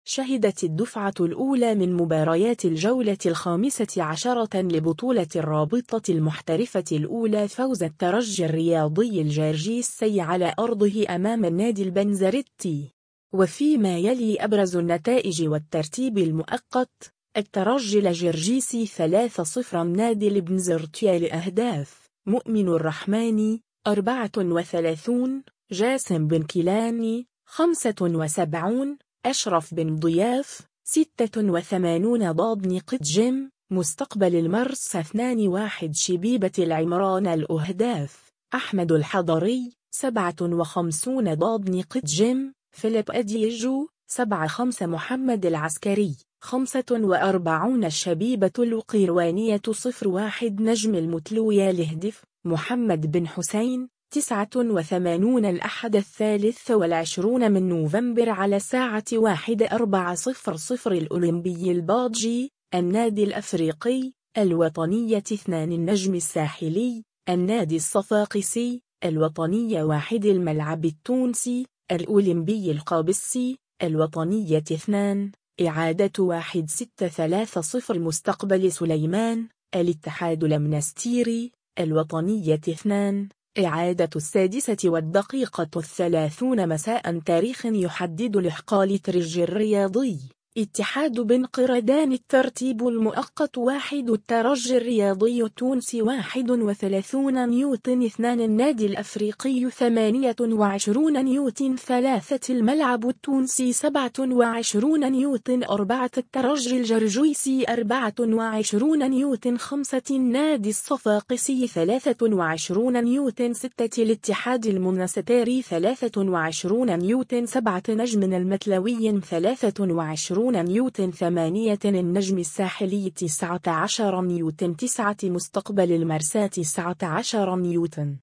شهدت الدفعة الأولى من مباريات الجولة 15 لبطولة الرابطة المحترفة الأولى فوز الترجي الرياضي الجرجيسي على أرضه أمام النادي البنزرتي. وفيما يلي أبرز النتائج والترتيب المؤقت: الترجي الجرجيسي 3-0 نادي البنزرتي لأهداف مؤمن الرحمن 34، جاسم بن كيلاني 75، أشرف بن ضياف 86، ضاد نقد جيم مستقبل المرس 2-1، شبيبة العمران الأهداف أحمد الحضري 57، ضاد نقد جيم فيليب أديجو 7-5، محمد العسكري 45، الشبيبة القيروانية 0-1، نجم المتلوية الهدف محمد بن حسين 89. الأحد 23 من نوفمبر على ساعة 14:00 الأولمبي الباجي النادي الأفريقي الوطنية 2، النجم الساحلي النادي الصفاقسي الوطنية 1، الملعب التونسي الأولمبي القابسي الوطنية 2، إعادة 1630 مستقبل سليمان الاتحاد المنستيري الوطنية 2، إعادة 6:30 مساء، تاريخ يحدد لحق الترجي الرياضي اتحاد بن قردان. الترتيب المؤقت: 1 الترجي الرياضي التونسي 31 نيوتن، 2 النادي الأفريقي 28 نيوتن، 3 الملعب التونسي 27 نيوتن، 4 الترجي الجرجيسي 24 نيوتن، 5 النادي الصفاقسي 23 نيوتن، 6 الاتحاد المنستيري 23 نيوتن، 7 نجم المتلوي 23 نيوتن، 8 النجم الساحلي 19 نيوتن، 9 مستقبل المرساة 19 نيوتن.